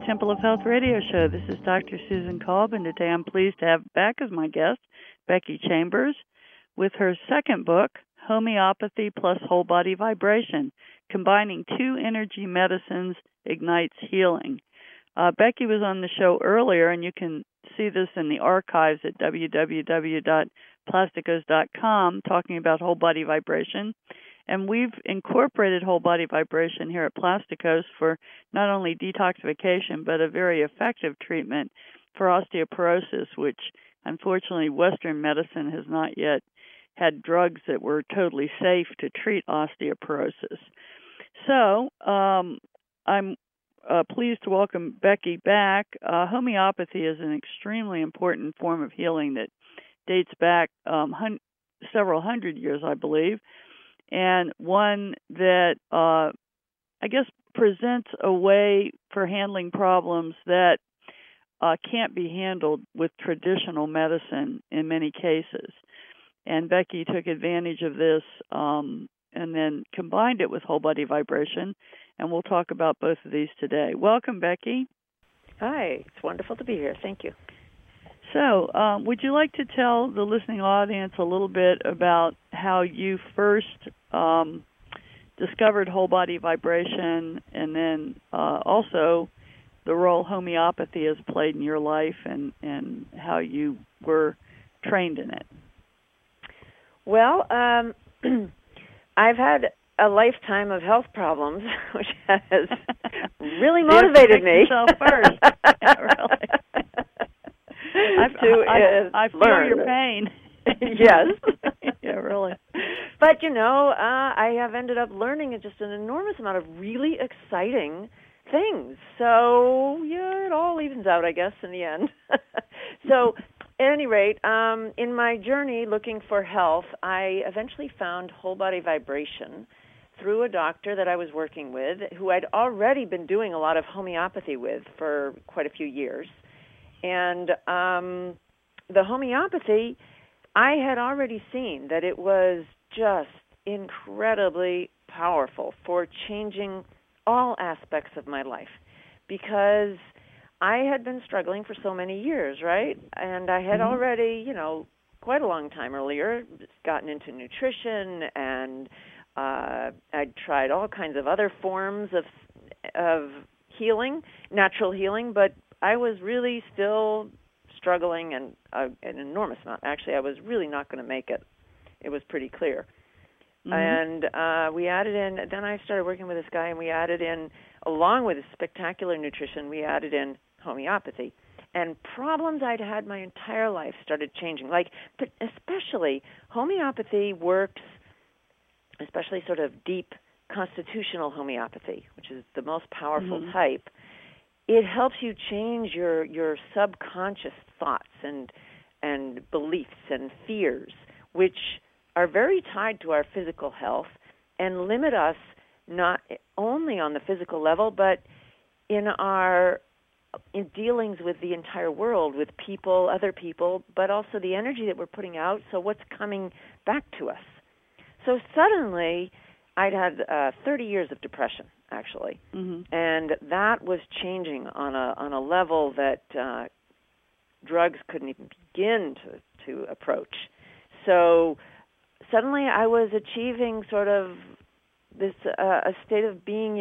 Temple of Health radio show. This is Dr. Susan Kolb, and today I'm pleased to have back as my guest Becky Chambers with her second book, Homeopathy plus Whole Body Vibration, Combining Two Energy Medicines Ignites Healing. Becky was on the show earlier, and you can see this in the archives at www.plasticos.com, talking about whole body vibration. And we've incorporated whole body vibration here at Plasticos for not only detoxification, but a very effective treatment for osteoporosis, which unfortunately Western medicine has not yet had drugs that were totally safe to treat osteoporosis. So I'm pleased to welcome Becky back. Homeopathy is an extremely important form of healing that dates back several hundred years, I believe, and one that I guess presents a way for handling problems that can't be handled with traditional medicine in many cases. And Becky took advantage of this and then combined it with whole body vibration, and we'll talk about both of these today. Welcome, Becky. Hi, it's wonderful to be here. Thank you. So, would you like to tell the listening audience a little bit about how you first discovered whole body vibration, and then also the role homeopathy has played in your life and how you were trained in it? Well, I've had a lifetime of health problems, which has really motivated me. Yourself first. Yeah, really. I feel your pain. Yes. Yeah, really. But, I have ended up learning just an enormous amount of really exciting things. So, yeah, it all evens out, I guess, in the end. So, at any rate, in my journey looking for health, I eventually found whole body vibration through a doctor that I was working with who I'd already been doing a lot of homeopathy with for quite a few years. And the homeopathy, I had already seen that it was just incredibly powerful for changing all aspects of my life, because I had been struggling for so many years, right? And I had already, quite a long time earlier, gotten into nutrition, and I'd tried all kinds of other forms of healing, natural healing, but I was really still struggling an enormous amount. Actually, I was really not going to make it. It was pretty clear. And we added in, then I started working with this guy, and we added in, along with spectacular nutrition, we added in homeopathy. And problems I'd had my entire life started changing. But especially homeopathy works, especially sort of deep constitutional homeopathy, which is the most powerful type. It helps you change your subconscious thoughts and beliefs and fears, which are very tied to our physical health and limit us not only on the physical level, but in dealings with the entire world, with people, other people, but also the energy that we're putting out, so what's coming back to us. So suddenly, I'd had 30 years of depression, actually, and that was changing on a level that drugs couldn't even begin to approach. So suddenly, I was achieving sort of this a state of being,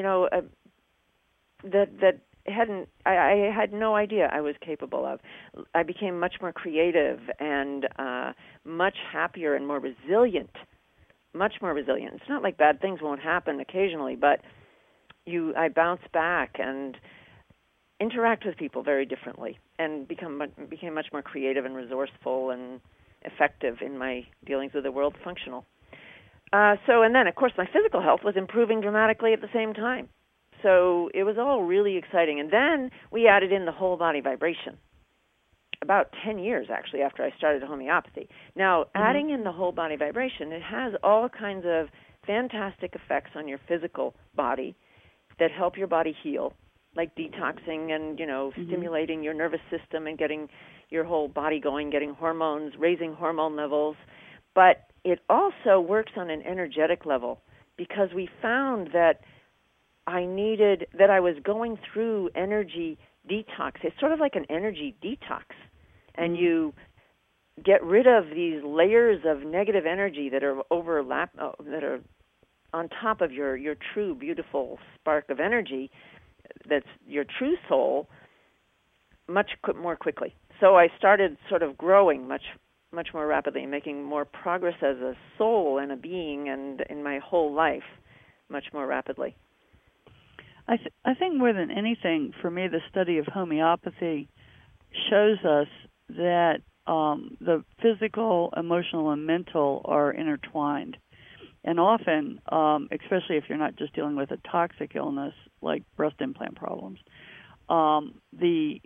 that I had no idea I was capable of. I became much more creative and much happier and more resilient. Much more resilient. It's not like bad things won't happen occasionally, but I bounce back and interact with people very differently, and became much more creative and resourceful and effective in my dealings with the world, functional. And then, of course, my physical health was improving dramatically at the same time. So it was all really exciting. And then we added in the whole body vibration about 10 years, actually, after I started homeopathy. Now, adding in the whole body vibration, it has all kinds of fantastic effects on your physical body that help your body heal, like detoxing and, stimulating your nervous system and getting your whole body going, getting hormones, raising hormone levels. But it also works on an energetic level, because we found that I was going through energy detox. It's sort of like an energy detox, and you get rid of these layers of negative energy that are that are on top of your true beautiful spark of energy that's your true soul much more quickly. So I started sort of growing much more rapidly and making more progress as a soul and a being and in my whole life much more rapidly. I think more than anything, for me, the study of homeopathy shows us that the physical, emotional, and mental are intertwined. And often, especially if you're not just dealing with a toxic illness like breast implant problems, the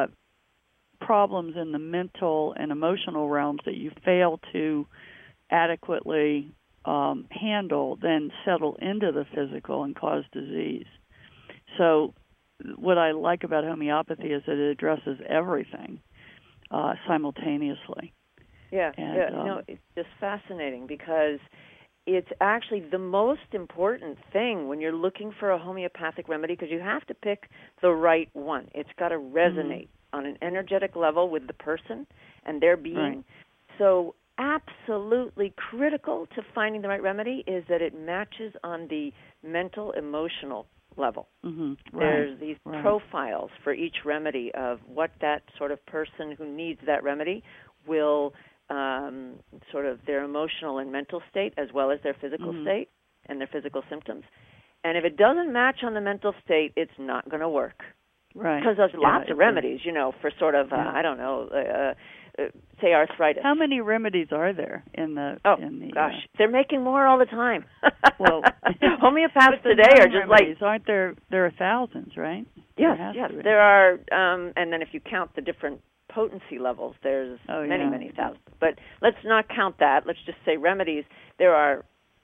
problems in the mental and emotional realms that you fail to adequately handle then settle into the physical and cause disease. So what I like about homeopathy is that it addresses everything simultaneously. Yeah, it's just fascinating because it's actually the most important thing when you're looking for a homeopathic remedy, because you have to pick the right one. It's got to resonate on an energetic level with the person and their being. Right. So absolutely critical to finding the right remedy is that it matches on the mental, emotional level. There's these profiles for each remedy of what that sort of person who needs that remedy will sort of their emotional and mental state as well as their physical state and their physical symptoms. And if it doesn't match on the mental state, it's not going to work. Right. Because there's lots of remedies, for sort of, I don't know, say arthritis. How many remedies are there in the... they're making more all the time. Well, homeopaths today are just remedies, aren't there? There are thousands, right? Yes, there are, and then if you count the different potency levels, there's many thousands. But let's not count that. Let's just say remedies. There's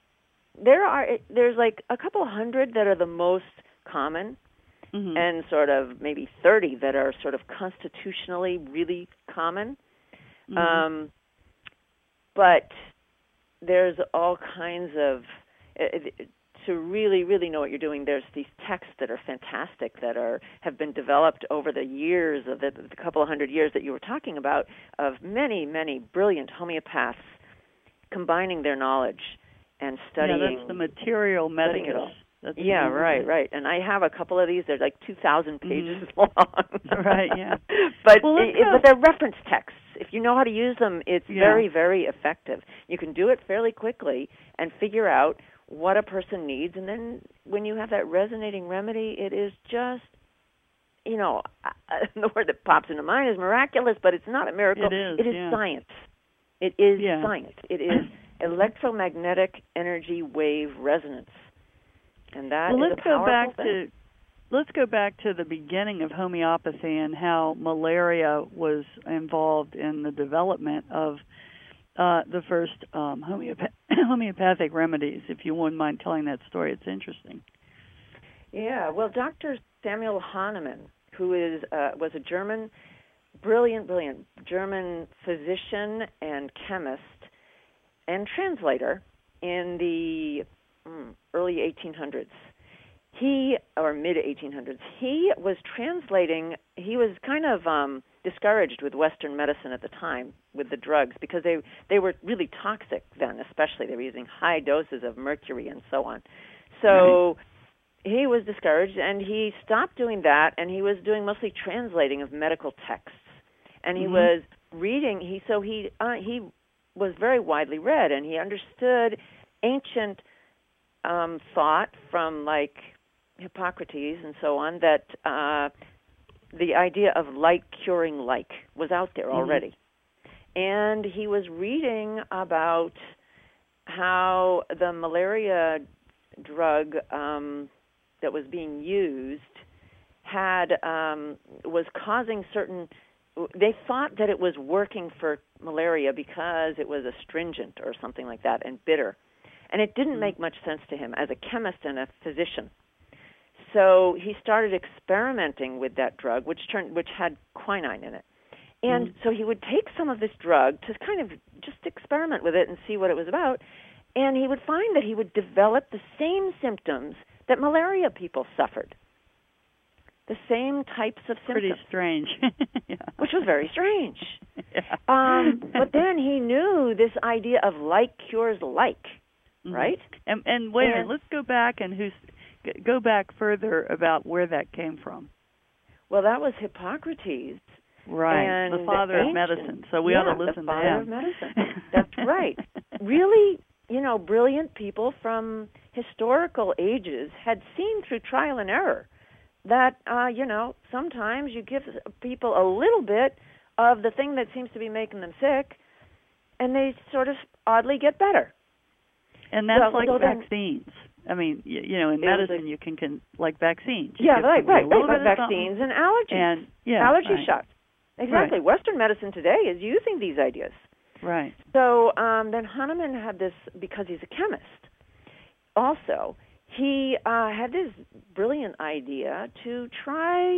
like a couple hundred that are the most common, and sort of maybe 30 that are sort of constitutionally really common. But there's all kinds of, to really, really know what you're doing, there's these texts that are fantastic that have been developed over the years, of the couple of hundred years that you were talking about, of many, many brilliant homeopaths combining their knowledge and studying. Yeah, that's the Material Medicus. Right. And I have a couple of these. They're like 2,000 pages long. Right, yeah. But they're reference texts. If you know how to use them, it's very, very effective. You can do it fairly quickly and figure out what a person needs. And then when you have that resonating remedy, it is just, the word that pops into mind is miraculous, but it's not a miracle. It is science. It is science. It is electromagnetic energy wave resonance. And that is a powerful thing. Let's go back to the beginning of homeopathy and how malaria was involved in the development of the first homeopathic remedies. If you wouldn't mind telling that story, it's interesting. Yeah, well, Dr. Samuel Hahnemann, who was a German, brilliant German physician and chemist and translator in the early 1800s. Mid-1800s. He was translating, he was kind of discouraged with Western medicine at the time with the drugs because they were really toxic then, especially. They were using high doses of mercury and so on. So he was discouraged, and he stopped doing that, and he was doing mostly translating of medical texts. And he was reading, he was very widely read, and he understood ancient thought from like Hippocrates and so on, that the idea of like curing like was out there already. And he was reading about how the malaria drug that was being used was causing certain, they thought that it was working for malaria because it was astringent or something like that and bitter. And it didn't make much sense to him as a chemist and a physician. So he started experimenting with that drug, which had quinine in it. And so he would take some of this drug to kind of just experiment with it and see what it was about. And he would find that he would develop the same symptoms that malaria people suffered. the same types of symptoms. Pretty strange. Yeah. Which was very strange. Yeah. But then he knew this idea of like cures like, right? And wait a minute, let's go back and go back further about where that came from. Well, that was Hippocrates. Right, and the father of medicine. So we ought to listen to him. the father of medicine. That's right. Really, brilliant people from historical ages had seen through trial and error that, sometimes you give people a little bit of the thing that seems to be making them sick, and they sort of oddly get better. And that's vaccines. I mean, in medicine you can like vaccines. Yeah, right. Vaccines and allergies. Allergy shots. Exactly. Right. Western medicine today is using these ideas. Right. So then Hahnemann had this, because he's a chemist. Also, he had this brilliant idea to try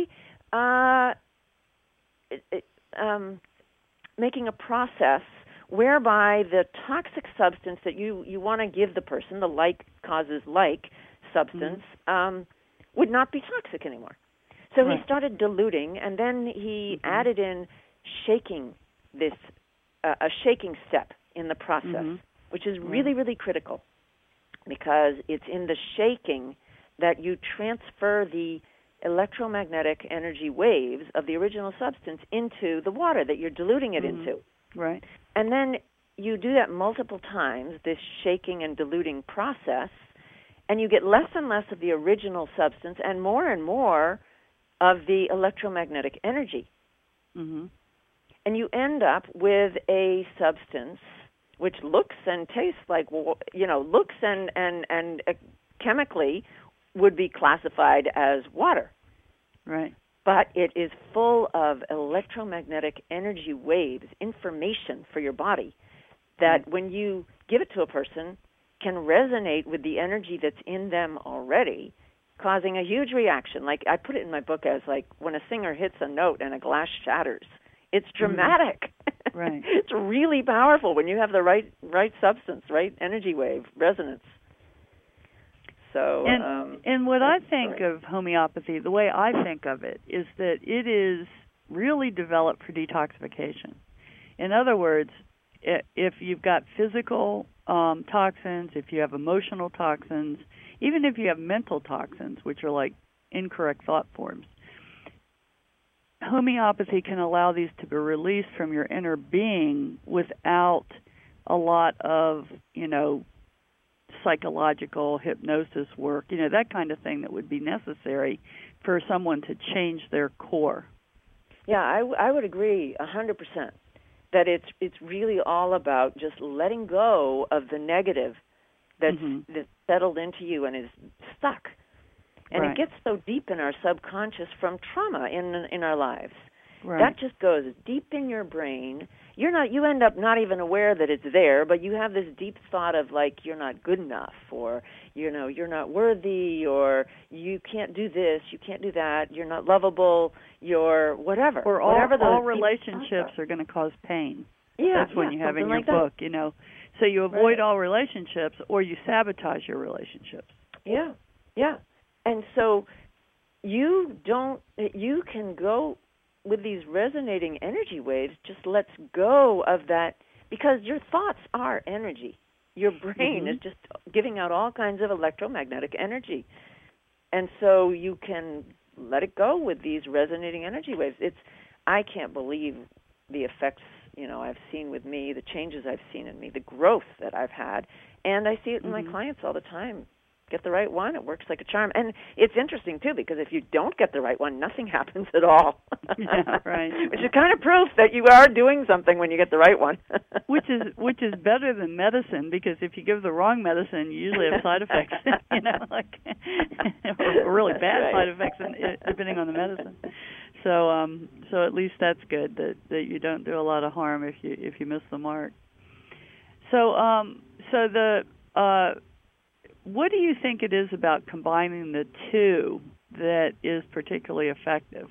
making a process whereby the toxic substance that you want to give the person, the like causes like substance, would not be toxic anymore. So he started diluting, and then he added in shaking this, a shaking step in the process, which is really, really critical, because it's in the shaking that you transfer the electromagnetic energy waves of the original substance into the water that you're diluting it into. Right. And then you do that multiple times, this shaking and diluting process, and you get less and less of the original substance and more of the electromagnetic energy. And you end up with a substance which looks and tastes like, looks and chemically would be classified as water. Right. But it is full of electromagnetic energy waves, information for your body, that when you give it to a person can resonate with the energy that's in them already, causing a huge reaction. Like I put it in my book as like when a singer hits a note and a glass shatters. It's dramatic. Right. It's really powerful when you have the right substance, right energy wave, resonance. So, and what I think of homeopathy, the way I think of it, is that it is really developed for detoxification. In other words, if you've got physical toxins, if you have emotional toxins, even if you have mental toxins, which are like incorrect thought forms, homeopathy can allow these to be released from your inner being without a lot of, psychological hypnosis work, that kind of thing that would be necessary for someone to change their core. Yeah, I would agree 100% that it's really all about just letting go of the negative that's settled into you and is stuck. And it gets so deep in our subconscious from trauma in our lives. Right. That just goes deep in your brain. You end up not even aware that it's there, but you have this deep thought of like you're not good enough, or you're not worthy, or you can't do this, you can't do that, you're not lovable, you're whatever. Or all relationships are going to cause pain. Yeah, that's when you have in your like book, So you avoid all relationships, or you sabotage your relationships. Yeah, yeah. And so you can go with these resonating energy waves, just lets go of that, because your thoughts are energy. Your brain is just giving out all kinds of electromagnetic energy. And so you can let it go with these resonating energy waves. I can't believe the effects, I've seen with me, the changes I've seen in me, the growth that I've had. And I see it in my clients all the time. Get the right one, it works like a charm. And it's interesting, too, because if you don't get the right one, nothing happens at all. Yeah, right. Which is kind of proof that you are doing something when you get the right one. which is better than medicine, because if you give the wrong medicine, you usually have side effects, or really bad side effects depending on the medicine. So at least that's good, that you don't do a lot of harm if you miss the mark. So what do you think it is about combining the two that is particularly effective?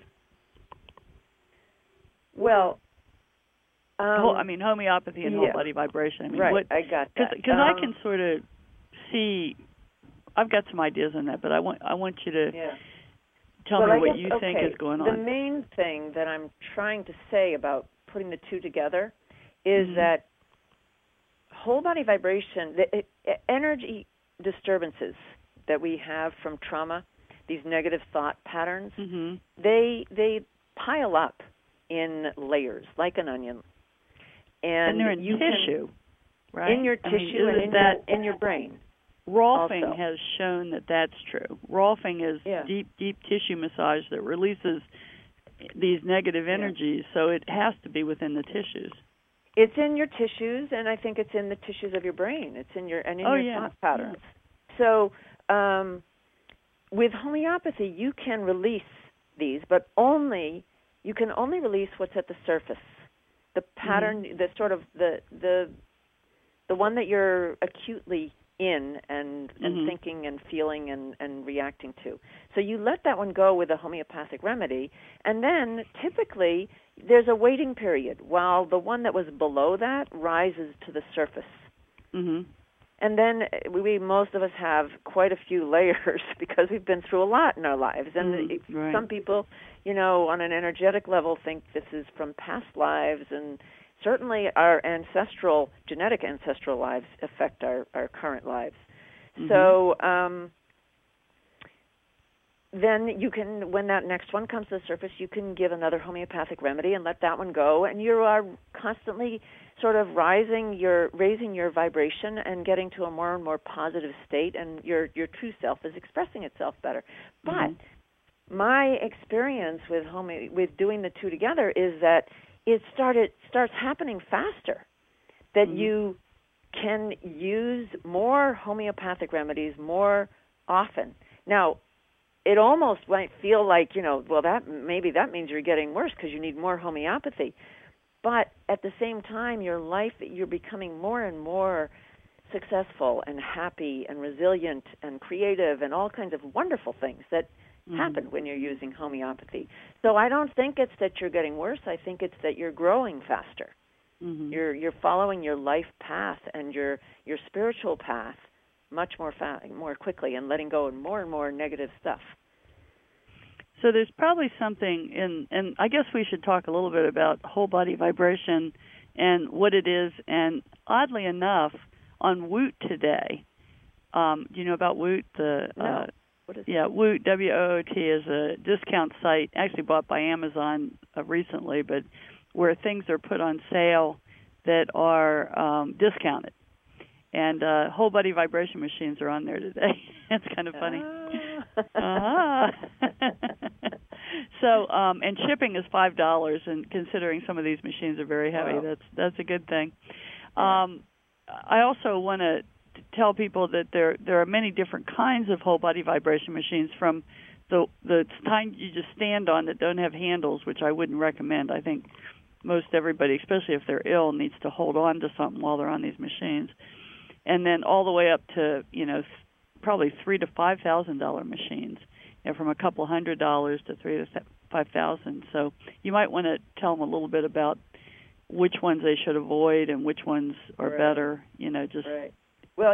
Well, homeopathy and whole body vibration. I got that. Because I can sort of see, I've got some ideas on that, but I want you to tell me what you think is going on. The main thing that I'm trying to say about putting the two together is that whole body vibration, the energy disturbances that we have from trauma, these negative thought patterns, they pile up in layers like an onion. And they're in tissue, right? In your tissue and in your brain. Rolfing has shown that that's true. Rolfing is deep tissue massage that releases these negative energies, so it has to be within the tissues. It's in your tissues, and I think it's in the tissues of your brain. It's in your thought patterns. So with homeopathy, you can release these, but you can only release what's at the surface. The pattern, the sort of the one that you're acutely in and thinking and feeling and reacting to. So you let that one go with a homeopathic remedy, and then typically there's a waiting period while the one that was below that rises to the surface. And then most of us have quite a few layers because we've been through a lot in our lives. And some people, on an energetic level think this is from past lives, and certainly our genetic ancestral lives affect our current lives. So then you can, when that next one comes to the surface, you can give another homeopathic remedy and let that one go, and you are constantly sort of raising your vibration and getting to a more and more positive state, and your true self is expressing itself better. But my experience with doing the two together is that it starts happening faster, that you can use more homeopathic remedies more often. Now, it almost might feel like, that means you're getting worse because you need more homeopathy. But at the same time, you're becoming more and more successful and happy and resilient and creative and all kinds of wonderful things that happen when you're using homeopathy. So I don't think it's that you're getting worse. I think it's that you're growing faster. You're following your life path and your spiritual path much more quickly, and letting go of more and more negative stuff. So there's probably something and I guess we should talk a little bit about whole body vibration and what it is. And oddly enough, on Woot today, do you know about Woot? No. What is Woot, WOOT, is a discount site, actually bought by Amazon recently, but where things are put on sale that are discounted. And whole body vibration machines are on there today. It's kind of funny. So, and shipping is $5, and considering some of these machines are very heavy, that's a good thing. I also want to tell people that there are many different kinds of whole body vibration machines, from the kind you just stand on that don't have handles, which I wouldn't recommend. I think most everybody, especially if they're ill, needs to hold on to something while they're on these machines. And then all the way up to, probably $3,000 to $5,000 machines, from a couple $100 to $3,000 to $5,000. So you might want to tell them a little bit about which ones they should avoid and which ones are better. Right. Well,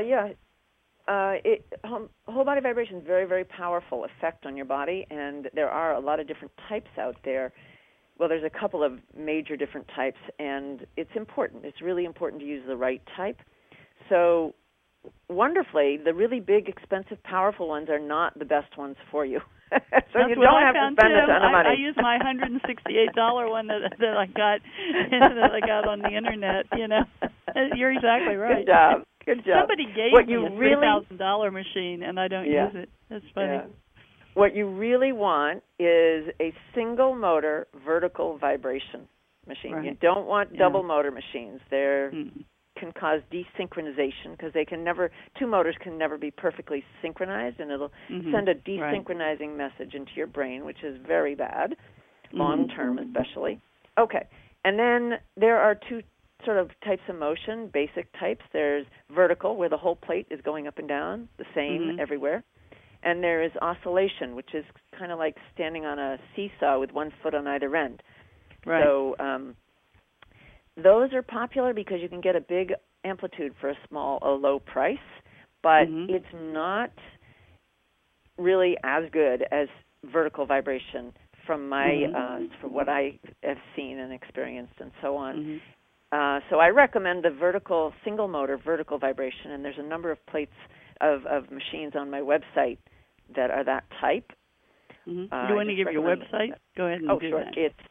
whole body vibration is very, very powerful effect on your body, and there are a lot of different types out there. Well, there's a couple of major different types, and it's important. It's really important to use the right type. So, wonderfully, the really big, expensive, powerful ones are not the best ones for you. So that's you don't have to spend a ton of money. I use my $168 one that I got on the internet. You're exactly right. Good job. Somebody gave me a $3,000 machine, and I don't use it. That's funny. Yeah. What you really want is a single motor vertical vibration machine. Right. You don't want double motor machines. They're can cause desynchronization because two motors can never be perfectly synchronized, and it'll send a desynchronizing message into your brain, which is very bad, long term especially. Okay, and then there are two sort of types of motion, basic types. There's vertical, where the whole plate is going up and down, the same everywhere. And there is oscillation, which is kind of like standing on a seesaw with one foot on either end. Right. So those are popular because you can get a big amplitude for a low price, but it's not really as good as vertical vibration from my from what I have seen and experienced and so on. So I recommend the vertical single motor vertical vibration, and there's a number of plates of machines on my website that are that type. Do you want to give your website? Go ahead and do sure. that. It's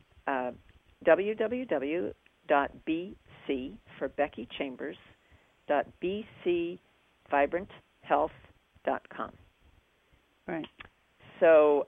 www.bc for Becky Chambers .bcvibranthealth.com. Right. So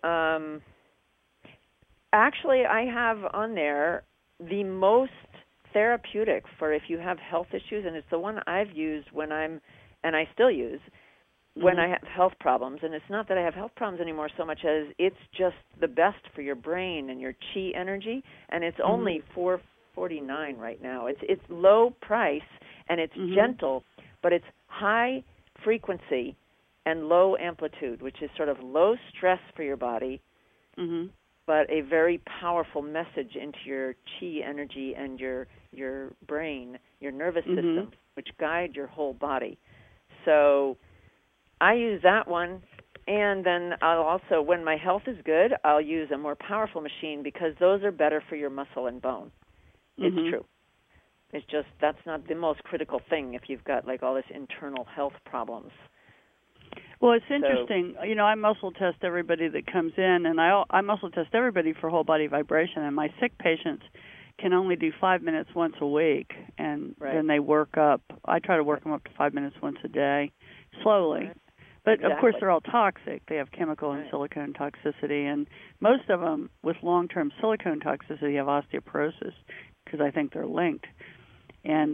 actually, I have on there the most therapeutic for if you have health issues, and it's the one I've used when I still use when I have health problems. And it's not that I have health problems anymore so much as it's just the best for your brain and your chi energy, and it's only $4.49 right now. It's low price, and it's gentle, but it's high frequency and low amplitude, which is sort of low stress for your body, but a very powerful message into your chi energy and your brain, your nervous system, which guide your whole body. So I use that one, and then I'll also, when my health is good, I'll use a more powerful machine because those are better for your muscle and bone. It's true. It's just that's not the most critical thing if you've got like all this internal health problems. Well, it's interesting. So, I muscle test everybody that comes in, and I muscle test everybody for whole body vibration, and my sick patients can only do 5 minutes once a week, and then they work up. I try to work them up to 5 minutes once a day, slowly. Right. But, of course, they're all toxic. They have chemical and silicone toxicity, and most of them with long-term silicone toxicity have osteoporosis because I think they're linked. And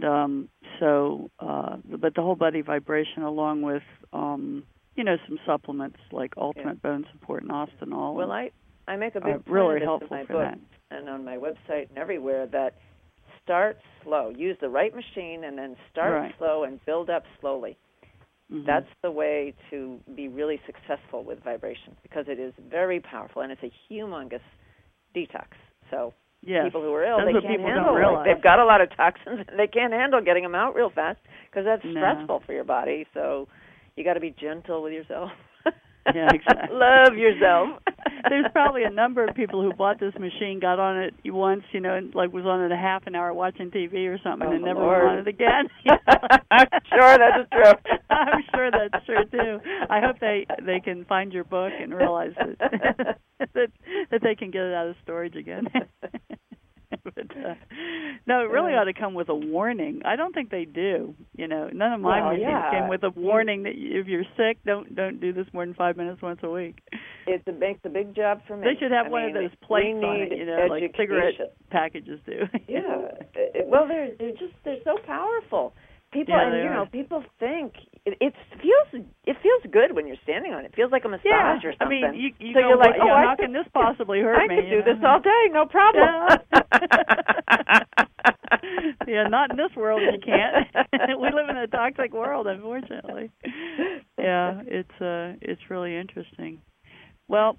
but the whole body vibration along with, some supplements like Ultimate Bone Support and Ostenol. Well, I make a big point really of this helpful in my for book that. And on my website and everywhere that start slow. Use the right machine and then start slow and build up slowly. That's the way to be really successful with vibration because it is very powerful and it's a humongous detox. So people who are ill, they can't handle it. They've got a lot of toxins and they can't handle getting them out real fast because that's stressful for your body. So you got to be gentle with yourself. Yeah, exactly. Love yourself. There's probably a number of people who bought this machine, got on it once, and was on it a half an hour watching TV or something, and never went on it again. I'm sure that's true. I'm sure that's true too. I hope they can find your book and realize that they can get it out of storage again. But, no, it really ought to come with a warning. I don't think they do. None of my machines came with a warning that if you're sick, don't do this more than 5 minutes once a week. It makes a big job for me. They should have one of those plates on it, like cigarette packages do. Well, they're so powerful. People people think it feels good when you're standing on it. It feels like a massage or something. I mean, so you're like, how can this possibly hurt me? I could do this all day, no problem. Yeah, not in this world you can't. We live in a toxic world, unfortunately. Yeah, it's really interesting. Well,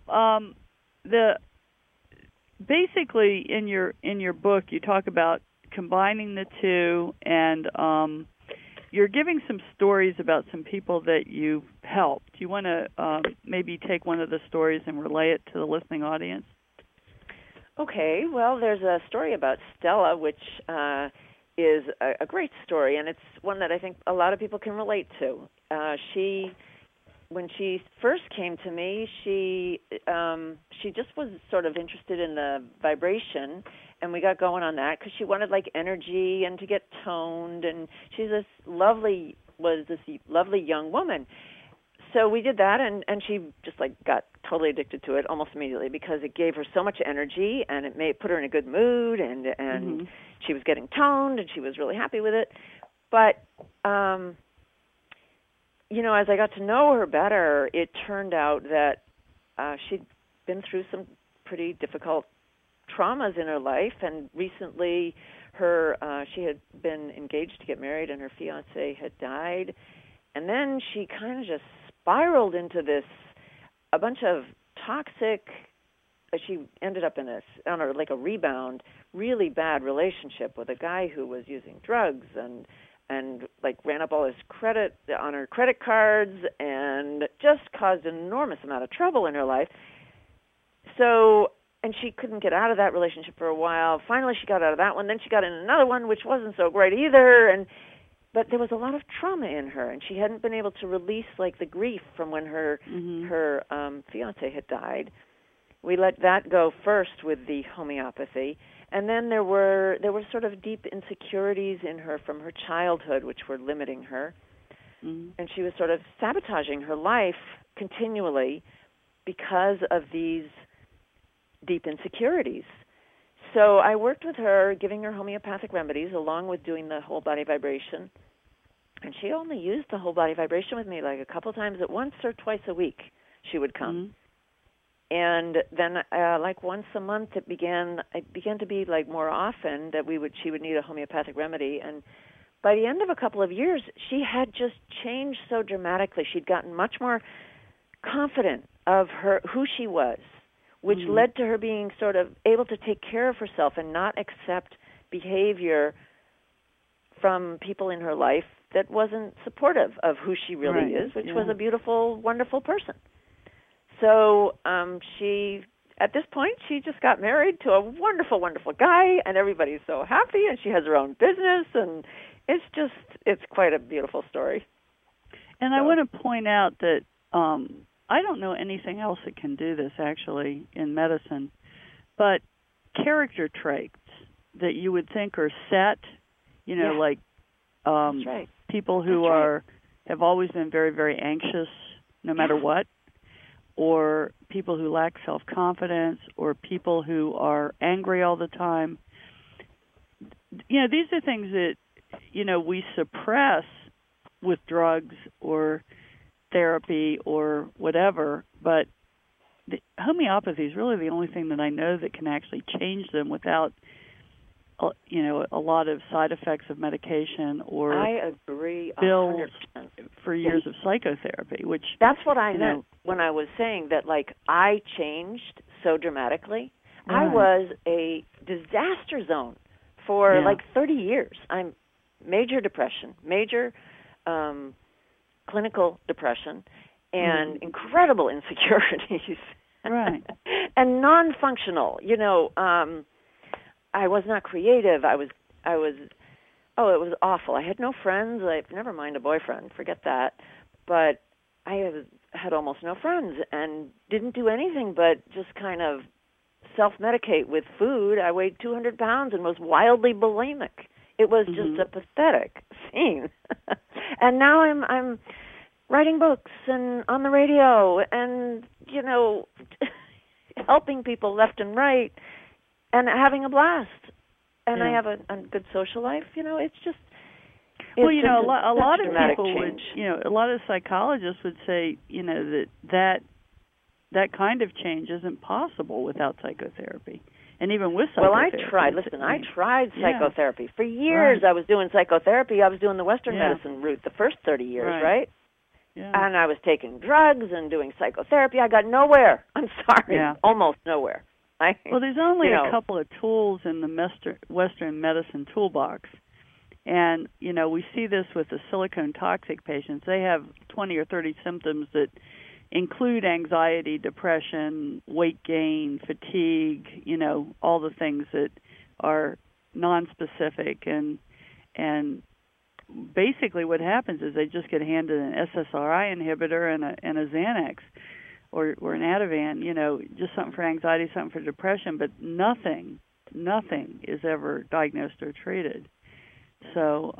basically in your book you talk about combining the two, and you're giving some stories about some people that you've helped. Do you want to maybe take one of the stories and relay it to the listening audience? Okay. Well, there's a story about Stella, which is a great story, and it's one that I think a lot of people can relate to. When she first came to me, she just was sort of interested in the vibration, and we got going on that because she wanted like energy and to get toned, and she's this lovely young woman. So we did that, and she just like got totally addicted to it almost immediately because it gave her so much energy, and it put her in a good mood, and she was getting toned, and she was really happy with it. But as I got to know her better, it turned out that she'd been through some pretty difficult traumas in her life, and recently she had been engaged to get married, and her fiancé had died, and then she kind of just spiraled into a bunch of toxic. She ended up in like a rebound, really bad relationship with a guy who was using drugs and like ran up all his credit on her credit cards and just caused an enormous amount of trouble in her life. So, and she couldn't get out of that relationship for a while. Finally, she got out of that one. Then she got in another one, which wasn't so great either. But there was a lot of trauma in her, and she hadn't been able to release like the grief from when her fiance had died. We let that go first with the homeopathy, and then there were sort of deep insecurities in her from her childhood, which were limiting her, and she was sort of sabotaging her life continually because of these deep insecurities. So I worked with her, giving her homeopathic remedies along with doing the whole body vibration. And she only used the whole body vibration with me like a couple times at once or twice a week she would come. And then like once a month it began to be like more often that she would need a homeopathic remedy. And by the end of a couple of years, she had just changed so dramatically. She'd gotten much more confident of who she was, which led to her being sort of able to take care of herself and not accept behavior from people in her life that wasn't supportive of who she really is, which was a beautiful, wonderful person. So at this point, she just got married to a wonderful, wonderful guy, and everybody's so happy, and she has her own business, and it's quite a beautiful story. And I want to point out that I don't know anything else that can do this, actually, in medicine, but character traits that you would think are set, like people who have always been very, very anxious no matter what, or people who lack self-confidence, or people who are angry all the time. These are things that, we suppress with drugs or therapy or whatever, but homeopathy is really the only thing that I know that can actually change them without a lot of side effects of medication or I agree 100%. bills for years of psychotherapy, which that's what I meant when I was saying that, like, I changed so dramatically. I was a disaster zone for like 30 years. I'm major depression, major clinical depression, and incredible insecurities. Right. And non-functional, I was not creative. It was awful. I had no friends. Never mind a boyfriend, forget that. But I had almost no friends and didn't do anything but just kind of self-medicate with food. I weighed 200 pounds and was wildly bulimic. It was just a pathetic scene. And now I'm writing books and on the radio and, helping people left and right and having a blast. And I have a good social life. It's just... Well, a lot of people would, a lot of psychologists would say, that kind of change isn't possible without psychotherapy. And even with psychotherapy. Well, I tried psychotherapy. For years I was doing psychotherapy. I was doing the Western medicine route the first 30 years, right? Yeah. And I was taking drugs and doing psychotherapy. I got nowhere. I'm sorry. Yeah. Almost nowhere. Well, there's only a couple of tools in the Western medicine toolbox. And, we see this with the silicone toxic patients. They have 20 or 30 symptoms that include anxiety, depression, weight gain, fatigue, all the things that are nonspecific. And basically what happens is they just get handed an SSRI inhibitor and a Xanax or an Ativan, just something for anxiety, something for depression, but nothing is ever diagnosed or treated. So,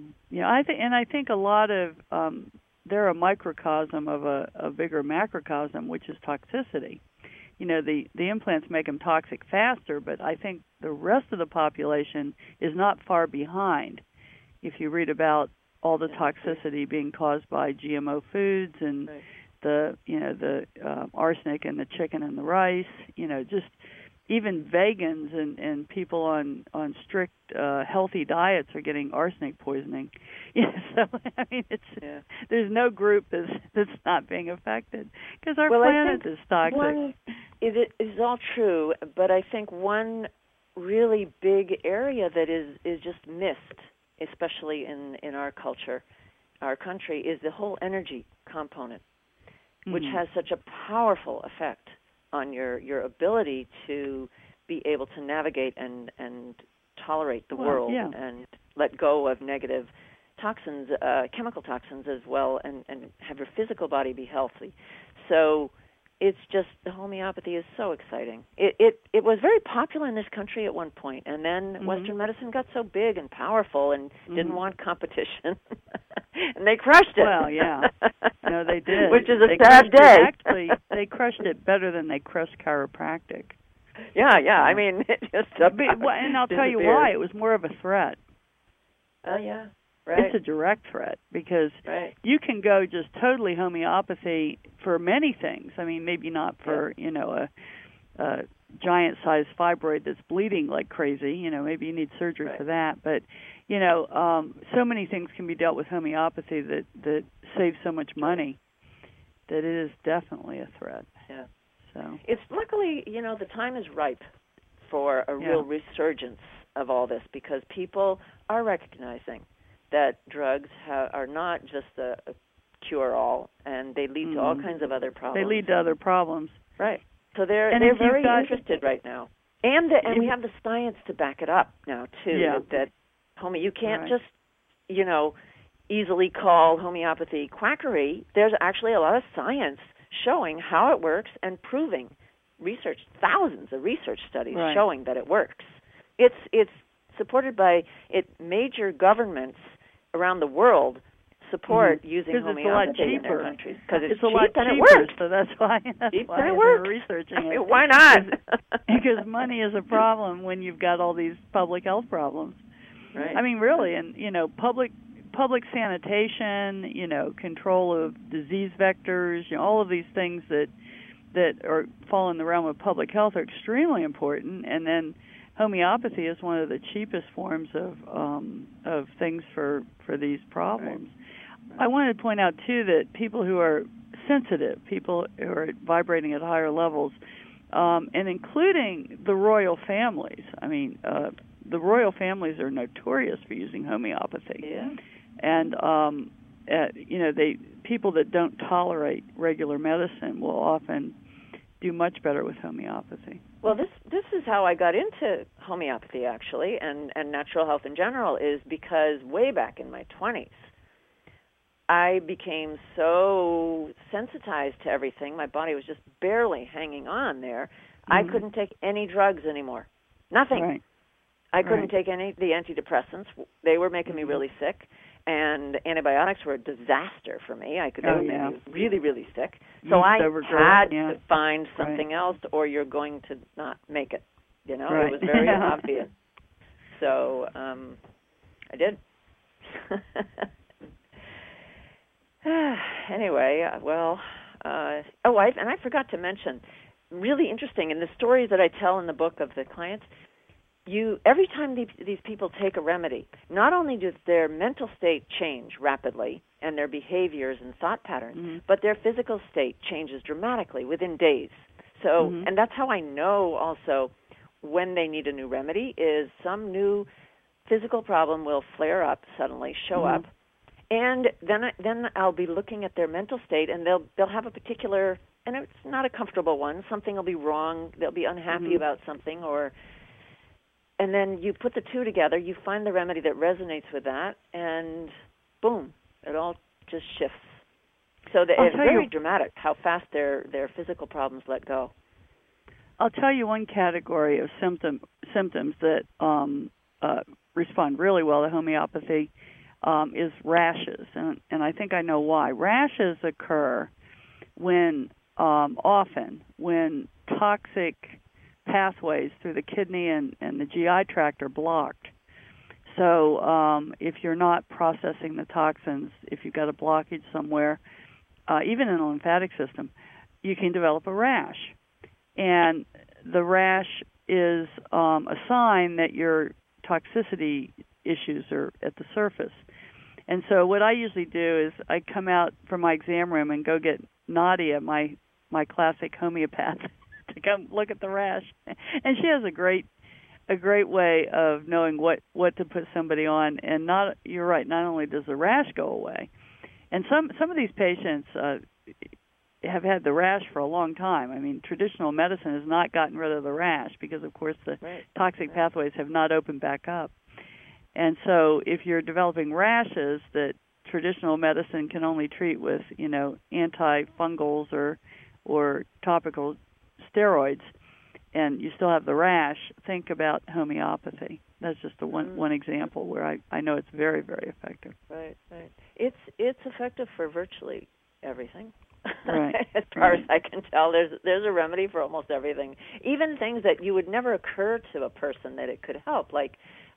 I think a lot of they're a microcosm of a bigger macrocosm, which is toxicity. The implants make them toxic faster, but I think the rest of the population is not far behind. If you read about all the toxicity being caused by GMO foods and the arsenic in the chicken and the rice, just even vegans and people on strict healthy diets are getting arsenic poisoning. So I mean, there's no group that's not being affected because our planet is toxic. It is all true, but I think one really big area that is just missed, especially in our culture, our country, is the whole energy component, which has such a powerful effect on your ability to be able to navigate and tolerate the world and let go of negative toxins, chemical toxins as well, and have your physical body be healthy. So it's just, the homeopathy is so exciting. It was very popular in this country at one point, and then Western medicine got so big and powerful and didn't want competition, and they crushed it. Well, yeah. No, they did. Which is a sad day. Actually, they crushed it better than they crushed chiropractic. Yeah. I mean, it just and I'll tell you why. It was more of a threat. Oh, yeah. Right. It's a direct threat because you can go just totally homeopathy for many things. I mean, maybe not for, a giant-sized fibroid that's bleeding like crazy. Maybe you need surgery for that. But, so many things can be dealt with homeopathy that save so much money that it is definitely a threat. Yeah. So it's luckily, the time is ripe for a real resurgence of all this because people are recognizing that drugs are not just a cure-all, and they lead to all kinds of other problems. They lead to other problems. Right. So they're very interested right now. And we have the science to back it up now, too. Yeah. That you can't just, easily call homeopathy quackery. There's actually a lot of science showing how it works and proving thousands of research studies showing that it works. It's supported by major governments around the world support using homeopathy in their countries because it's a lot cheaper, and it works. So that's why we're researching it. Why not? Because money is a problem when you've got all these public health problems. Right. I mean, really, and public sanitation, control of disease vectors, all of these things that fall in the realm of public health are extremely important. And then homeopathy is one of the cheapest forms of things for these problems. Right. I wanted to point out too that people who are sensitive, people who are vibrating at higher levels, and including the royal families. I mean, the royal families are notorious for using homeopathy. Yeah. And people that don't tolerate regular medicine will often do much better with homeopathy. Well, this is how I got into homeopathy, actually, and natural health in general, is because way back in my 20s, I became so sensitized to everything. My body was just barely hanging on there. I couldn't take any drugs anymore. Nothing. Right. I couldn't take any the antidepressants. They were making me really sick. And antibiotics were a disaster for me. They would make me really, really sick. So I had to find something else, or you're going to not make it. It was very obvious. So I did. Anyway, and I forgot to mention, really interesting, in the stories that I tell in the book of the clients, every time these people take a remedy, not only does their mental state change rapidly and their behaviors and thought patterns, but their physical state changes dramatically within days. So, and that's how I know also when they need a new remedy is some new physical problem will flare up suddenly, show up, and then I'll be looking at their mental state, and they'll have a particular, and it's not a comfortable one. Something will be wrong. They'll be unhappy about something, and then you put the two together, you find the remedy that resonates with that, and boom, it all just shifts. So it's very dramatic how fast their physical problems let go. I'll tell you one category of symptoms that respond really well to homeopathy is rashes, and I think I know why. Rashes occur often when toxic pathways through the kidney and the GI tract are blocked. So if you're not processing the toxins, if you've got a blockage somewhere, even in the lymphatic system, you can develop a rash. And the rash is a sign that your toxicity issues are at the surface. And so what I usually do is I come out from my exam room and go get Nadia, my classic homeopath, to come look at the rash. And she has a great way of knowing what to put somebody on. And you're right, not only does the rash go away, and some of these patients, have had the rash for a long time. I mean, traditional medicine has not gotten rid of the rash because, of course, the toxic pathways have not opened back up. And so if you're developing rashes that traditional medicine can only treat with, antifungals or topical steroids, and you still have the rash, think about homeopathy. That's just one example where I know it's very, very effective. Right. It's effective for virtually everything. Right. As far as I can tell, there's a remedy for almost everything. Even things that you would never occur to a person that it could help, like,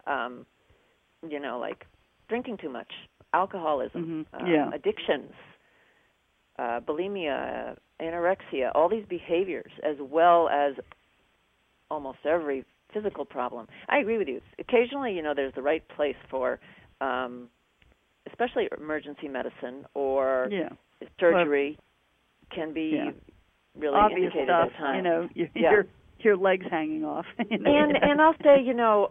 like drinking too much, alcoholism, addictions, bulimia, anorexia, all these behaviors, as well as almost every physical problem. I agree with you. Occasionally, there's the right place for, especially emergency medicine or surgery can be really obvious indicated stuff, at times. Your legs hanging off. And I'll say,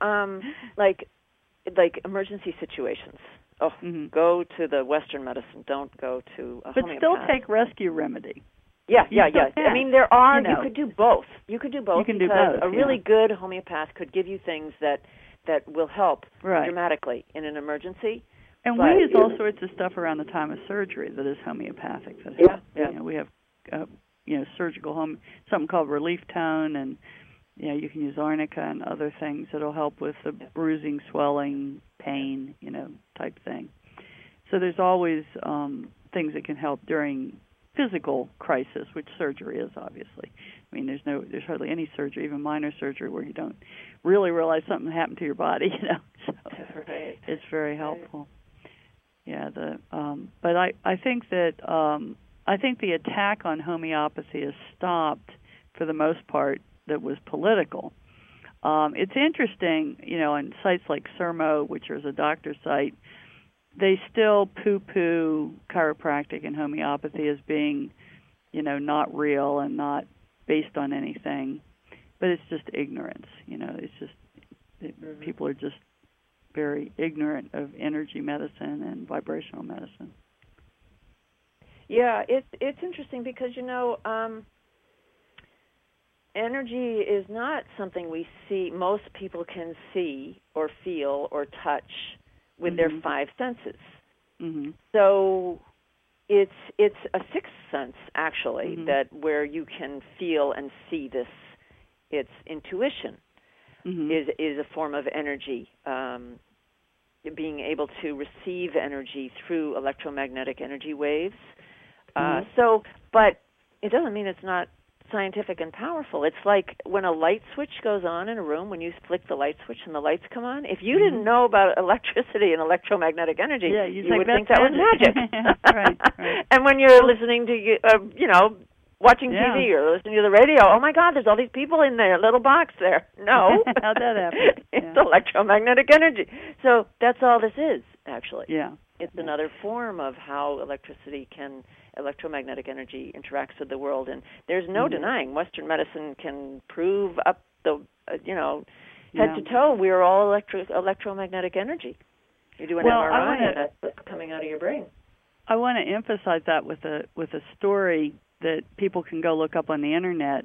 like emergency situations. Go to the Western medicine. Don't go to a But homeopath. still take rescue remedy. Yeah. I mean, there are. You could do both. You could do both because a really good homeopath could give you things that will help dramatically in an emergency. And we use all sorts of stuff around the time of surgery that is homeopathic. That helps. We have surgical something called Relief Tone, and you can use arnica and other things that'll help with the bruising, swelling, pain, type thing. So there's always things that can help during physical crisis, which surgery is, obviously. I mean, there's hardly any surgery, even minor surgery, where you don't really realize something happened to your body, So it's very helpful. Yeah, but I think that I think the attack on homeopathy is stopped for the most part that was political. It's interesting, on sites like Sermo, which is a doctor site, they still poo-poo chiropractic and homeopathy as being, not real and not based on anything. But it's just ignorance, It's just people are just very ignorant of energy medicine and vibrational medicine. Yeah, it's interesting because energy is not something we see. Most people can see or feel or touch with their five senses. So it's a sixth sense actually that where you can feel and see this. It's intuition. Is a form of energy, being able to receive energy through electromagnetic energy waves. But it doesn't mean it's not scientific and powerful. It's like when a light switch goes on in a room, when you flick the light switch and the lights come on. If you didn't know about electricity and electromagnetic energy, you would think that was magic. Right. And when you're listening to, watching TV or listening to the radio, oh my God, there's all these people in there, little box there. No. How'd that happen? It's electromagnetic energy. So that's all this is, actually. Yeah. It's another form of how electromagnetic energy interacts with the world. And there's no denying Western medicine can prove up the, head to toe, we're all electromagnetic energy. You do an MRI and that's what's coming out of your brain. I want to emphasize that with a story that people can go look up on the internet.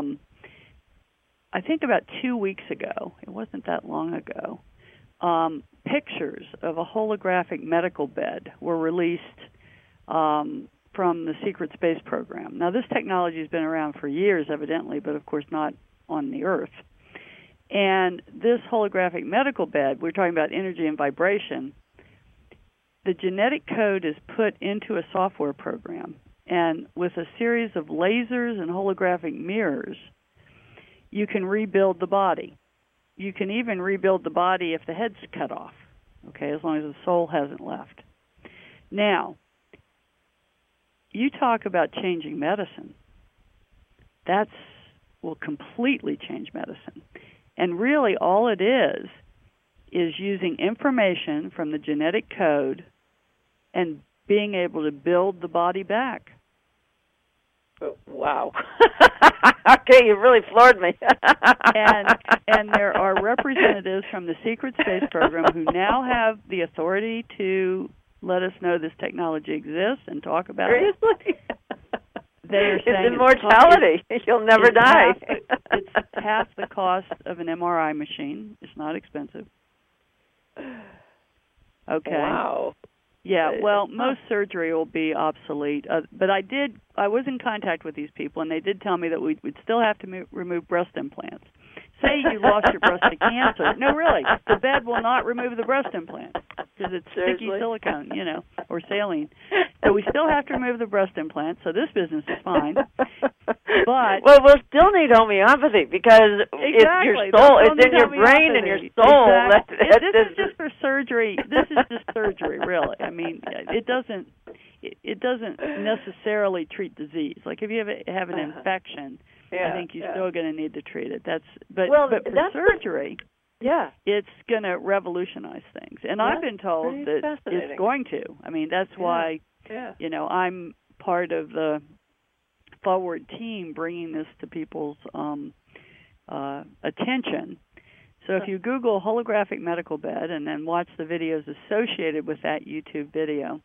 I think about 2 weeks ago, it wasn't that long ago, pictures of a holographic medical bed were released from the secret space program. Now, this technology has been around for years, evidently, but of course not on the Earth. And this holographic medical bed, we're talking about energy and vibration, the genetic code is put into a software program. And with a series of lasers and holographic mirrors, you can rebuild the body. You can even rebuild the body if the head's cut off, as long as the soul hasn't left. Now, you talk about changing medicine. That will completely change medicine. And really all it is using information from the genetic code and being able to build the body back. Wow. Okay, you really floored me. and there are representatives from the secret space program who now have the authority to let us know this technology exists and talk about it. are saying it's immortality. You'll never die. It's half the cost of an MRI machine. It's not expensive. Okay. Wow. Yeah, well, most surgery will be obsolete. But I was in contact with these people, and they did tell me that we'd still have to remove breast implants. Say you lost your breast to cancer. No, really, the bed will not remove the breast implant because it's sticky silicone, or saline. So we still have to remove the breast implant, so this business is fine. But we'll still need homeopathy because it's your soul. It's in your brain and your soul. Exactly. This is just for surgery. This is just surgery, really. I mean, it doesn't necessarily treat disease. Like if you have an infection, I think you're still going to need to treat it. But for surgery, it's going to revolutionize things. And I've been told that it's going to. I mean, that's why I'm part of the Forward team bringing this to people's attention. So if you Google holographic medical bed and then watch the videos associated with that YouTube video,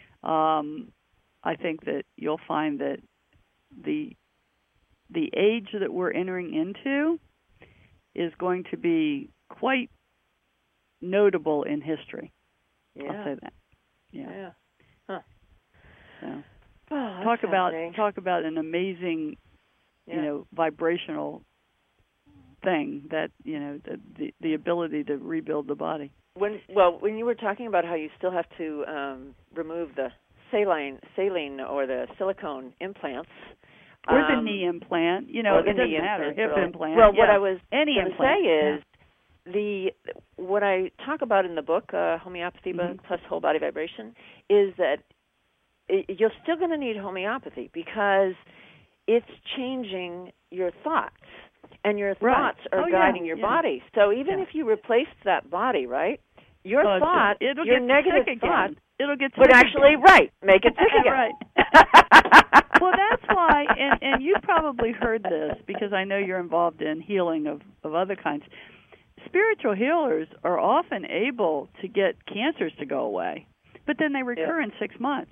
I think that you'll find that the age that we're entering into is going to be quite notable in history. Yeah. I'll say that. Yeah. Huh. So talk about an amazing, vibrational thing that the ability to rebuild the body. When you were talking about how you still have to remove the saline or the silicone implants. Or the knee implant, it doesn't matter. Hip implant. Well, what I was going to say is what I talk about in the book, Homeopathy plus Whole Body Vibration, is that you're still going to need homeopathy because it's changing your thoughts, and your thoughts are guiding your body. So even if you replaced that body, right, your thought, your negative thought, it'll get sick would actually again. Make it sick again. Right. Well, that's why, and you've probably heard this because I know you're involved in healing of other kinds. Spiritual healers are often able to get cancers to go away, but then they recur in 6 months.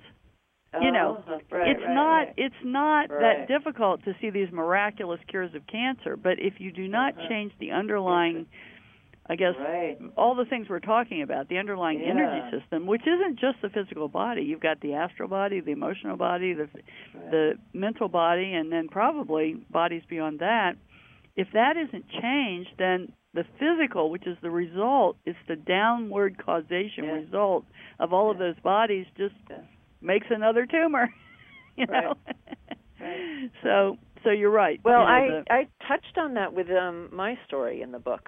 It's not that difficult to see these miraculous cures of cancer, but if you do not change the underlying, I guess, all the things we're talking about, the underlying energy system, which isn't just the physical body. You've got the astral body, the emotional body, the mental body, and then probably bodies beyond that. If that isn't changed, then the physical, which is the result, it's the downward causation result of all of those bodies, just makes another tumor. So you're right. Well, I touched on that with my story in the book.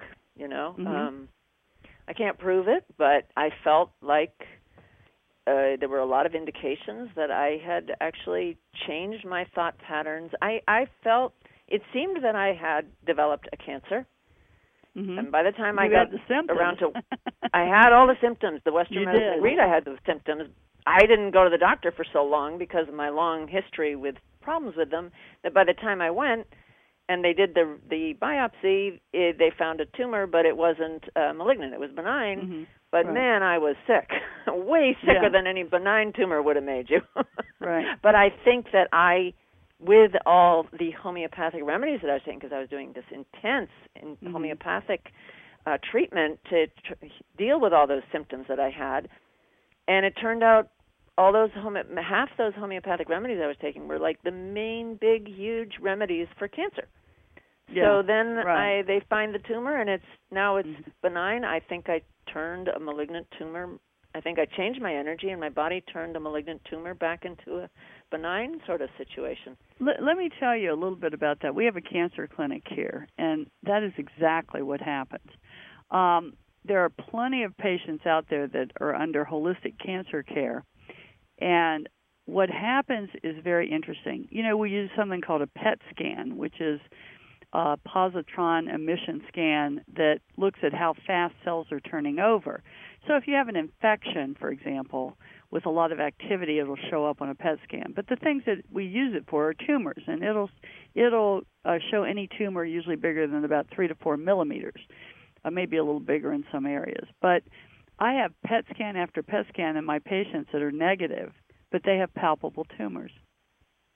I can't prove it, but I felt like there were a lot of indications that I had actually changed my thought patterns. I felt it seemed that I had developed a cancer. And by the time I got around to, I had all the symptoms. The Western medicine agreed I had those symptoms. I didn't go to the doctor for so long because of my long history with problems with them that by the time I went and they did the biopsy, they found a tumor, but it wasn't malignant. It was benign. But man, I was sick, way sicker than any benign tumor would have made you. But I think that with all the homeopathic remedies that I was taking, because I was doing this intense homeopathic treatment to deal with all those symptoms that I had, and it turned out all those half those homeopathic remedies I was taking were like the main, big, huge remedies for cancer. So then they find the tumor, and it's benign. I think I turned a malignant tumor. I think I changed my energy, and my body turned a malignant tumor back into a benign sort of situation. Let me tell you a little bit about that. We have a cancer clinic here, and that is exactly what happens. There are plenty of patients out there that are under holistic cancer care, and what happens is very interesting. We use something called a PET scan, which is a positron emission scan that looks at how fast cells are turning over. So if you have an infection, for example, with a lot of activity, it'll show up on a PET scan. But the things that we use it for are tumors, and it'll show any tumor usually bigger than about 3 to 4 millimeters, maybe a little bigger in some areas. But I have PET scan after PET scan in my patients that are negative, but they have palpable tumors.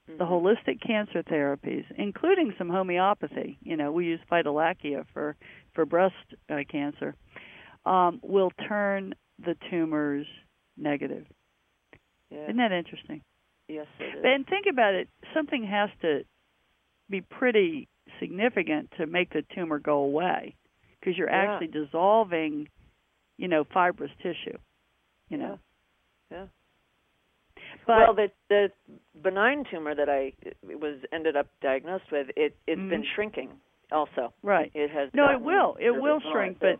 the holistic cancer therapies, including some homeopathy, we use Phytolacgia for breast cancer, will turn the tumors negative. Yeah. Isn't that interesting? Yes, it is. And think about it, something has to be pretty significant to make the tumor go away, because you're actually dissolving, fibrous tissue, Yeah. But, well, the benign tumor that I ended up diagnosed with, it's been shrinking also. Right. It has. No, it will. It will shrink, but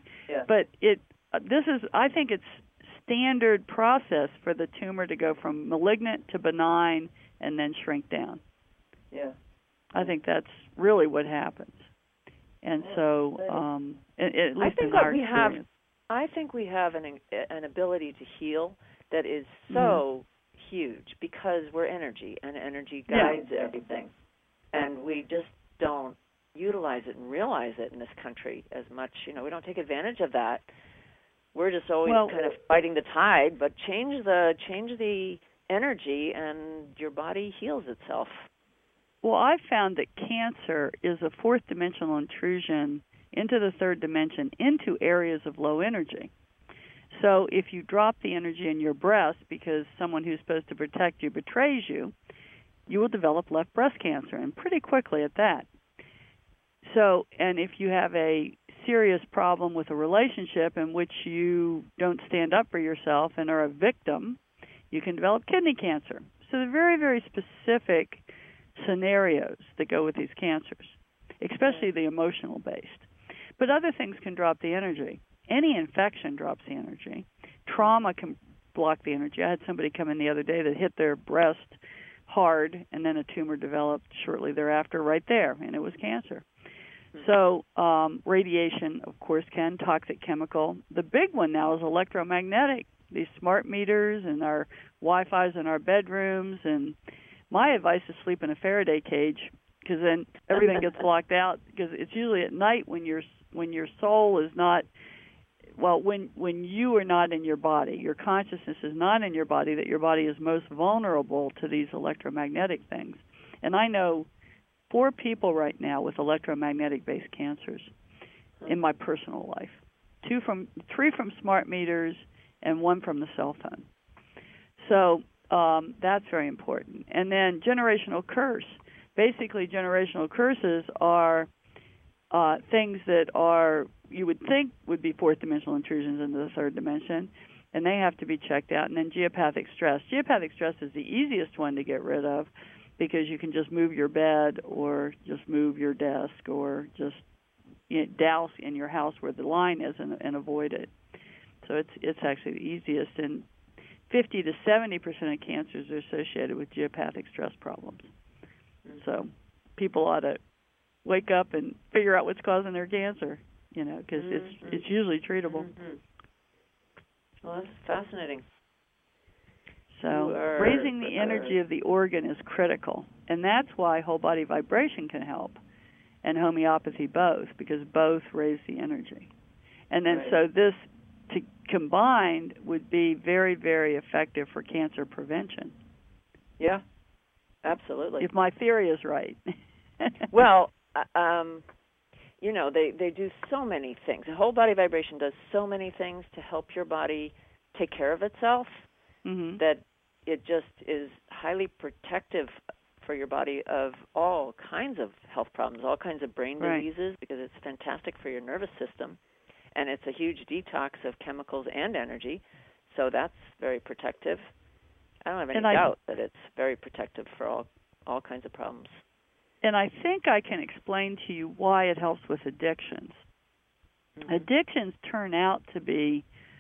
I think it's standard process for the tumor to go from malignant to benign and then shrink down. Yeah. I think that's really what happens. And so, at least in our experience. I think we have an ability to heal that is so huge, because we're energy, and energy guides everything. And we just don't utilize it and realize it in this country as much. We don't take advantage of that. We're just always kind of fighting the tide, but change the energy and your body heals itself. Well, I found that cancer is a fourth dimensional intrusion into the third dimension, into areas of low energy. So if you drop the energy in your breast because someone who's supposed to protect you betrays you, you will develop left breast cancer, and pretty quickly at that. So, and if you have a serious problem with a relationship in which you don't stand up for yourself and are a victim, you can develop kidney cancer. So they're very, very specific scenarios that go with these cancers, especially the emotional based. But other things can drop the energy. Any infection drops the energy. Trauma can block the energy. I had somebody come in the other day that hit their breast hard, and then a tumor developed shortly thereafter right there, and it was cancer. So radiation, of course, toxic chemical. The big one now is electromagnetic. These smart meters and our Wi-Fi's in our bedrooms. And my advice is sleep in a Faraday cage, because then everything gets blocked out. Because it's usually at night when your soul is not. Well, when you are not in your body, your consciousness is not in your body, that your body is most vulnerable to these electromagnetic things. And I know 4 people right now with electromagnetic-based cancers in my personal life. 3 from smart meters and 1 from the cell phone. So that's very important. And then generational curse. Basically, generational curses are things that are, you would think would be fourth dimensional intrusions into the third dimension, and they have to be checked out. And then geopathic stress. Geopathic stress is the easiest one to get rid of, because you can just move your bed or just move your desk or just douse in your house where the line is and avoid it. So it's actually the easiest. And 50 to 70% of cancers are associated with geopathic stress problems. So people ought to wake up and figure out what's causing their cancer, because it's usually treatable. Well, that's fascinating. So raising the energy of the organ is critical, and that's why whole body vibration can help, and homeopathy both, because both raise the energy. And then so this combined would be very, very effective for cancer prevention. Yeah, absolutely. If my theory is right. Well, they do so many things. Whole body vibration does so many things to help your body take care of itself, that it just is highly protective for your body of all kinds of health problems, all kinds of brain diseases, because it's fantastic for your nervous system, and it's a huge detox of chemicals and energy, so that's very protective. I don't have any doubt that it's very protective for all kinds of problems. And I think I can explain to you why it helps with addictions. Addictions turn out to be,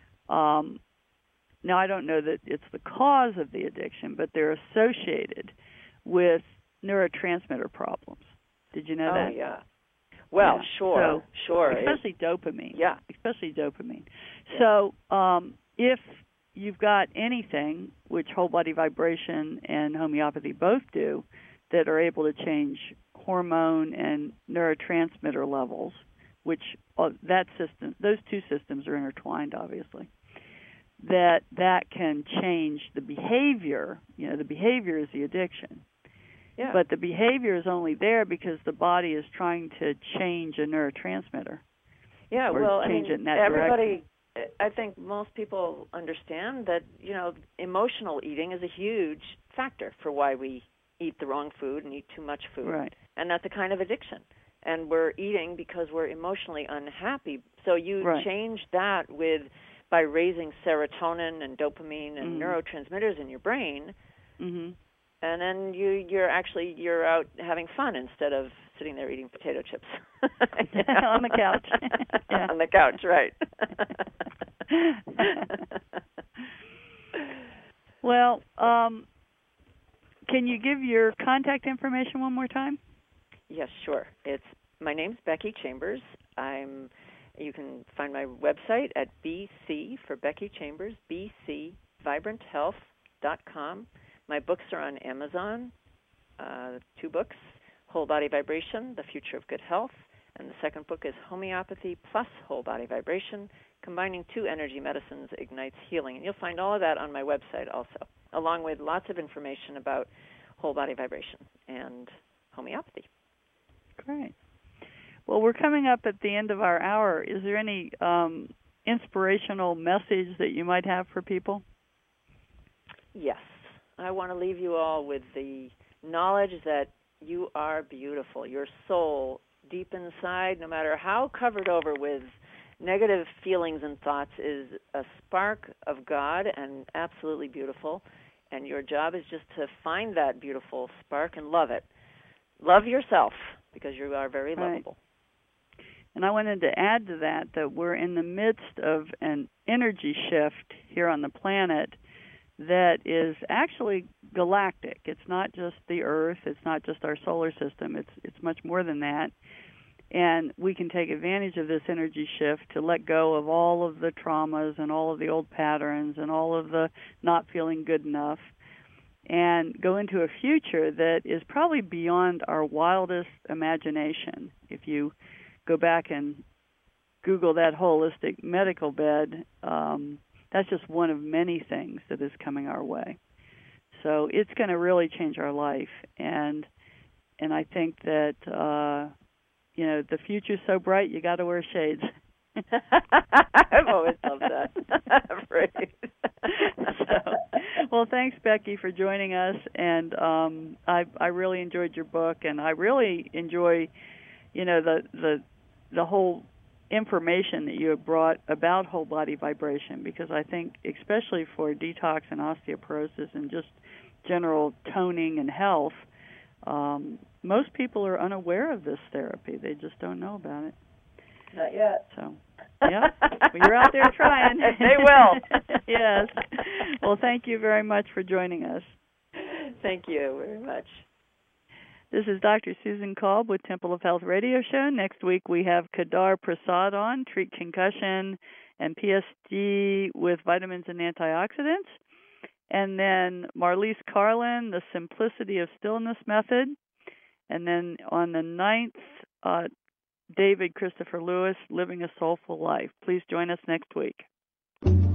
now I don't know that it's the cause of the addiction, but they're associated with neurotransmitter problems. Did you know that? Oh, yeah. Well, sure. Especially dopamine. Yeah. Especially dopamine. Yeah. So if you've got anything, which whole body vibration and homeopathy both do, that are able to change hormone and neurotransmitter levels, which those two systems are intertwined, obviously, that can change the behavior. The behavior is the addiction. Yeah. But the behavior is only there because the body is trying to change a neurotransmitter. Yeah, well, change it in that everybody, direction. I think most people understand that, emotional eating is a huge factor for why we eat the wrong food and eat too much food. Right. And that's a kind of addiction. And we're eating because we're emotionally unhappy. So you change that by raising serotonin and dopamine and neurotransmitters in your brain. Mm-hmm. And then you're out having fun instead of sitting there eating potato chips. On the couch. Yeah. On the couch, right. Well, can you give your contact information one more time? Yes, sure. My name's Becky Chambers. You can find my website at BC for Becky Chambers, bcvibranthealth.com. My books are on Amazon, 2 books, Whole Body Vibration, The Future of Good Health, and the second book is Homeopathy plus Whole Body Vibration, Combining 2 Energy Medicines Ignites Healing. And you'll find all of that on my website also, along with lots of information about whole body vibration and homeopathy. Great. Well, we're coming up at the end of our hour. Is there any inspirational message that you might have for people? Yes. I want to leave you all with the knowledge that you are beautiful. Your soul, deep inside, no matter how covered over with negative feelings and thoughts, is a spark of God and absolutely beautiful. And your job is just to find that beautiful spark and love it. Love yourself, because you are very lovable. And I wanted to add to that we're in the midst of an energy shift here on the planet that is actually galactic. It's not just the Earth. It's not just our solar system. It's much more than that. And we can take advantage of this energy shift to let go of all of the traumas and all of the old patterns and all of the not feeling good enough, and go into a future that is probably beyond our wildest imagination. If you go back and Google that holistic medical bed, that's just one of many things that is coming our way. So it's going to really change our life, and I think that the future's so bright you got to wear shades. I've always loved that phrase. Well, thanks, Becky, for joining us, and I really enjoyed your book, and I really enjoy, the whole information that you have brought about whole body vibration, because I think especially for detox and osteoporosis and just general toning and health, most people are unaware of this therapy. They just don't know about it. Not yet. So, yeah, well, you're out there trying. They will. Yes. Well, thank you very much for joining us. Thank you very much. This is Dr. Susan Kolb with Temple of Health Radio Show. Next week we have Kedar Prasad on, treat concussion and PSD with vitamins and antioxidants. And then Marlise Carlin, the Simplicity of Stillness Method. And then on the 9th, David Christopher Lewis, Living a Soulful Life. Please join us next week.